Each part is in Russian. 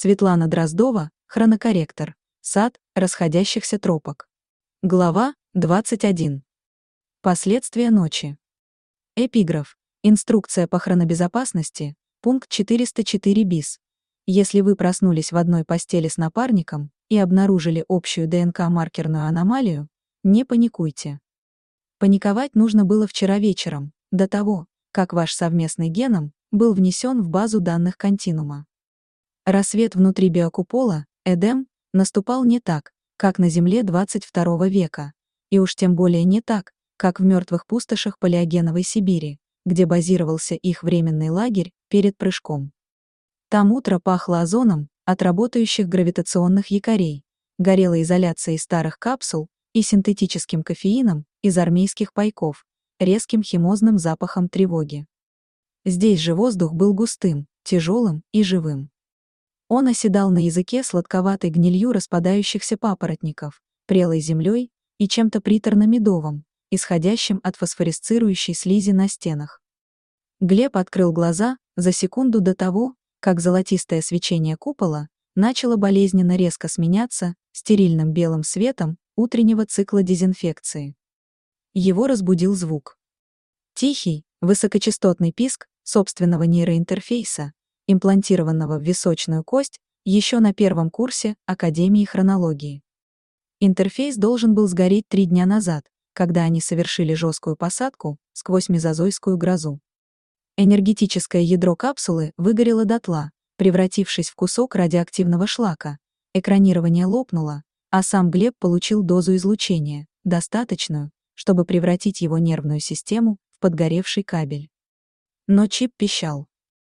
Светлана Дроздова, хронокорректор. Сад расходящихся тропок. Глава 21. Последствия ночи. Эпиграф. Инструкция по хронобезопасности. Пункт 404 bis. Если вы проснулись в одной постели с напарником и обнаружили общую ДНК-маркерную аномалию, не паникуйте. Паниковать нужно было вчера вечером, до того, как ваш совместный геном был внесен в базу данных континуума. Рассвет внутри биокупола, Эдем, наступал не так, как на Земле 22 века, и уж тем более не так, как в мертвых пустошах палеогеновой Сибири, где базировался их временный лагерь перед прыжком. Там утро пахло озоном от работающих гравитационных якорей, горелой изоляцией старых капсул и синтетическим кофеином из армейских пайков, резким химозным запахом тревоги. Здесь же воздух был густым, тяжелым и живым. Он оседал на языке сладковатой гнилью распадающихся папоротников, прелой землей и чем-то приторно-медовым, исходящим от фосфоресцирующей слизи на стенах. Глеб открыл глаза за секунду до того, как золотистое свечение купола начало болезненно резко сменяться стерильным белым светом утреннего цикла дезинфекции. Его разбудил звук. Тихий, высокочастотный писк собственного нейроинтерфейса, имплантированного в височную кость еще на первом курсе Академии хронологии. Интерфейс должен был сгореть 3 дня назад, когда они совершили жесткую посадку сквозь мезозойскую грозу. Энергетическое ядро капсулы выгорело дотла, превратившись в кусок радиоактивного шлака. Экранирование лопнуло, а сам Глеб получил дозу излучения, достаточную, чтобы превратить его нервную систему в подгоревший кабель. Но чип пищал.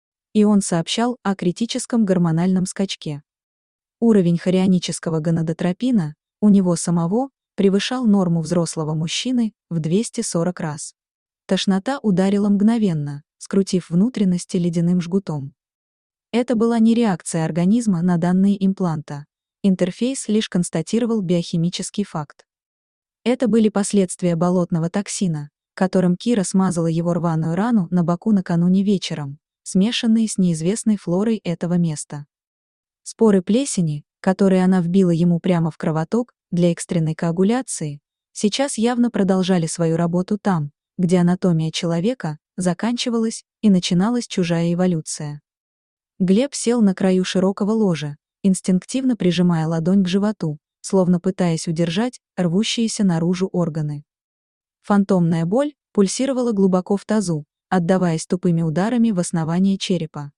И он сообщал о критическом гормональном скачке. Уровень хорионического гонадотропина у него самого превышал норму взрослого мужчины в 240 раз. Тошнота ударила мгновенно, скрутив внутренности ледяным жгутом. Это была не реакция организма на данные импланта. Интерфейс лишь констатировал биохимический факт. Это были последствия болотного токсина, которым Кира смазала его рваную рану на боку накануне вечером, смешанные с неизвестной флорой этого места. Споры плесени, которые она вбила ему прямо в кровоток для экстренной коагуляции, сейчас явно продолжали свою работу там, где анатомия человека заканчивалась и начиналась чужая эволюция. Глеб сел на краю широкого ложа, инстинктивно прижимая ладонь к животу, словно пытаясь удержать рвущиеся наружу органы. Фантомная боль пульсировала глубоко в тазу, отдаваясь тупыми ударами в основание черепа.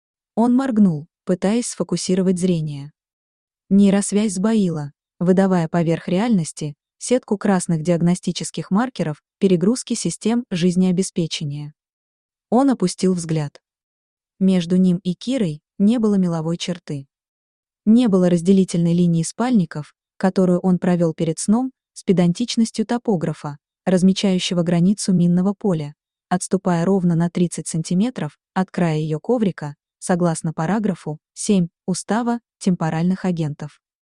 Он моргнул, пытаясь сфокусировать зрение. Нейросвязь сбоила, выдавая поверх реальности сетку красных диагностических маркеров перегрузки систем жизнеобеспечения. Он опустил взгляд. Между ним и Кирой не было меловой черты. Не было разделительной линии спальников, которую он провел перед сном с педантичностью топографа, размечающего границу минного поля, отступая ровно на 30 сантиметров от края ее коврика, согласно параграфу 7 Устава темпоральных агентов.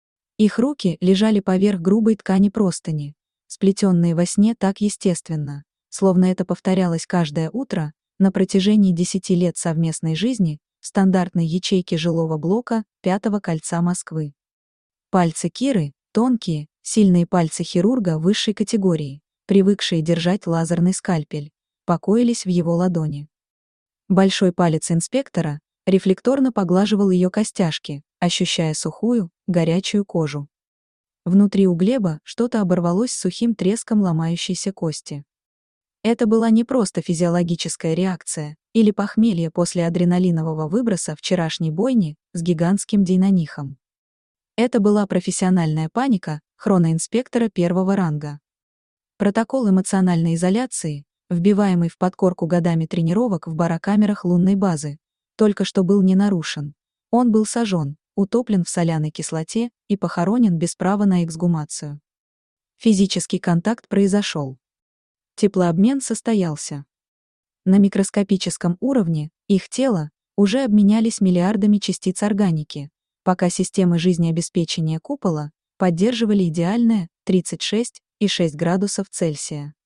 Их руки лежали поверх грубой ткани простыни, сплетенные во сне так естественно, словно это повторялось каждое утро на протяжении 10 лет совместной жизни в стандартной ячейке жилого блока 5-го кольца Москвы. Пальцы Киры, тонкие, сильные пальцы хирурга высшей категории, привыкшие держать лазерный скальпель, покоились в его ладони. Большой палец инспектора рефлекторно поглаживал ее костяшки, ощущая сухую, горячую кожу. Внутри у Глеба что-то оборвалось с сухим треском ломающейся кости. Это была не просто физиологическая реакция или похмелье после адреналинового выброса вчерашней бойни с гигантским дейнонихом. Это была профессиональная паника хроноинспектора 1-го ранга. Протокол эмоциональной изоляции, вбиваемый в подкорку годами тренировок в барокамерах лунной базы, только что был не нарушен. Он был сожжен, утоплен в соляной кислоте и похоронен без права на эксгумацию. Физический контакт произошел. Теплообмен состоялся. На микроскопическом уровне их тела уже обменялись миллиардами частиц органики, пока системы жизнеобеспечения купола поддерживали идеальное 36,6 градусов Цельсия.